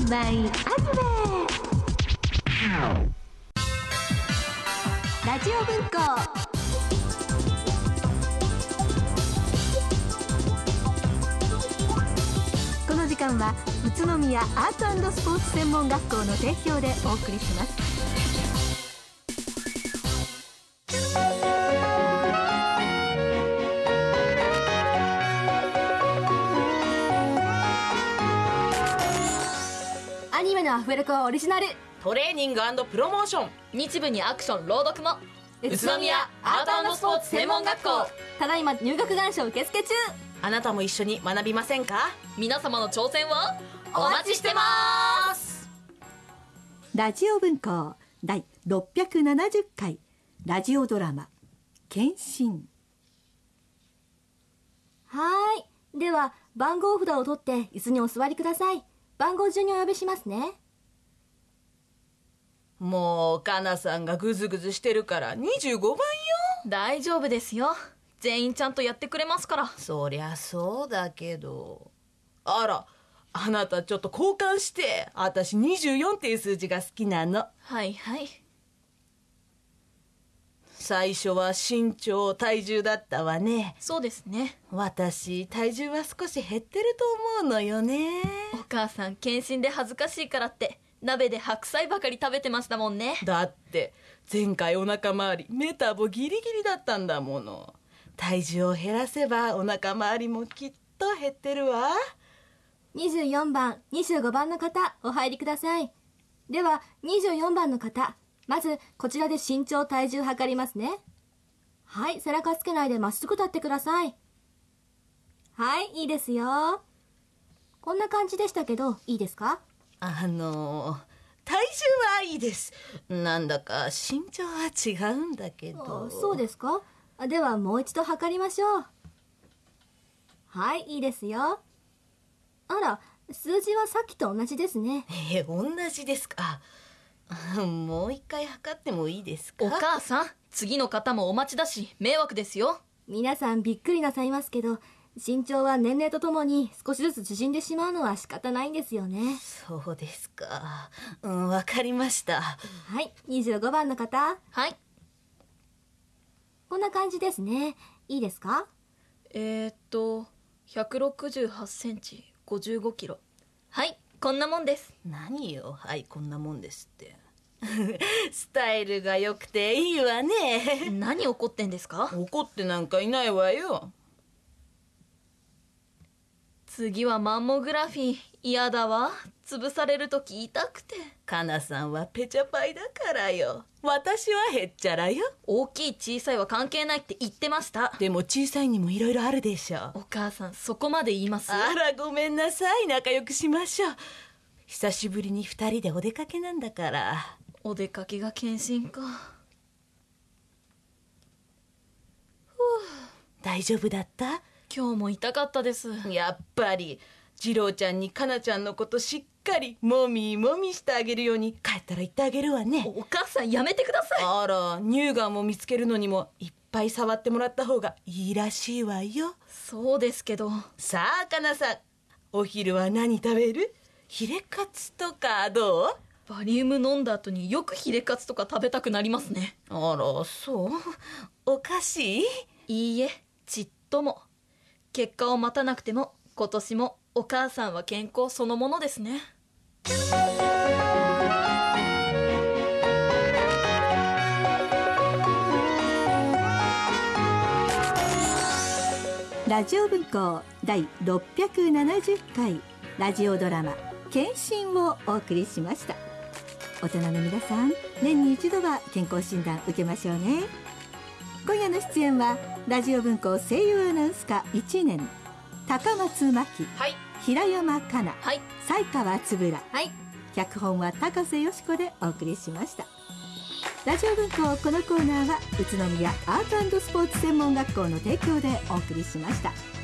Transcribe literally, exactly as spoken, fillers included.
バイアニメラジオ文庫この時間は宇都宮アート&スポーツ専門学校の提供でお送りします。 アニメのアフレコオリジナルトレーニング&プロモーション、 日部にアクション朗読も宇都宮アート&スポーツ専門学校、 ただいま入学願書受付中。 あなたも一緒に学びませんか？ 皆様の挑戦をお待ちしてます。 ラジオ文庫第ろっぴゃくななじゅっかいラジオドラマ献身。 はーい、では番号札を取って椅子にお座りください。番号順にお呼びしますね。 もうかなさんがグズグズしてるからにじゅうごばんよ。 大丈夫ですよ、全員ちゃんとやってくれますから。 そりゃそうだけど、あら、あなたちょっと交換して。私にじゅうよんっていう数字が好きなの。 はいはい。 最初は身長体重だったわね。 そうですね。 私体重は少し減ってると思うのよね。 お母さん検診で恥ずかしいからって鍋で白菜ばかり食べてましたもんね。 だって前回お腹周りメタボギリギリだったんだもの。体重を減らせばお腹周りもきっと減ってるわ。 にじゅうよんばん、にじゅうごばんの方お入りください。ではにじゅうよんばんの方、まずこちらで身長体重測りますね。はい、背中つけないでまっすぐ立ってください。はい、いいですよ。こんな感じでしたけどいいですか？ あの体重はいいです。なんだか身長は違うんだけど。 そうですか？ではもう一度測りましょう。はい、いいですよ。あら、数字はさっきと同じですね。 え、同じですか？もう一回測ってもいいですか？ お母さん、次の方もお待ちだし迷惑ですよ。 皆さんびっくりなさいますけど、身長は年齢とともに少しずつ縮んでしまうのは仕方ないんですよね。 そうですか。うん、わかりました。 はい、にじゅうごばんの方。 はい。 こんな感じですね。いいですか？ えー、っとひゃくろくじゅうはちセンチ、ごじゅうごキロ。はい、こんなもんです。 何よ、はい、こんなもんですってスタイルが良くていいわね。 何怒ってんですか？ 怒ってなんかいないわよ。 次はマンモグラフィー。嫌だわ、潰されるとき痛くて。 かなさんはペチャパイだからよ。私はへっちゃらよ。 大きい小さいは関係ないって言ってました。 でも小さいにもいろいろあるでしょ。 お母さん、そこまで言います？ あら、ごめんなさい。仲良くしましょう。久しぶりに二人でお出かけなんだから。 お出かけが検診か。 大丈夫だった？ 今日も痛かったです。 やっぱり次郎ちゃんにかなちゃんのことしっかりもみもみしてあげるように帰ったら言ってあげるわね。 お母さん、やめてください。 あら、乳がんを見つけるのにもいっぱい触ってもらった方がいいらしいわよ。 そうですけど。 さあかなさん、お昼は何食べる？ヒレカツとかどう？ バリウム飲んだ後によくヒレカツとか食べたくなりますね。 あら、そう？おかしい？ いいえ、ちっとも。結果を待たなくても今年もお母さんは健康そのものですね。 ラジオ文庫第ろっぴゃくななじゅっかいラジオドラマ献身をお送りしました。大人の皆さん、年に一度は健康診断受けましょうね。今夜の出演はラジオ文庫声優アナウンス科いちねん高松真希、 はい、 平山かな、 はい、 才川つぶら、 はい、 脚本は高瀬よし子でお送りしました。ラジオ文庫このコーナーは宇都宮アート&スポーツ専門学校の提供でお送りしました。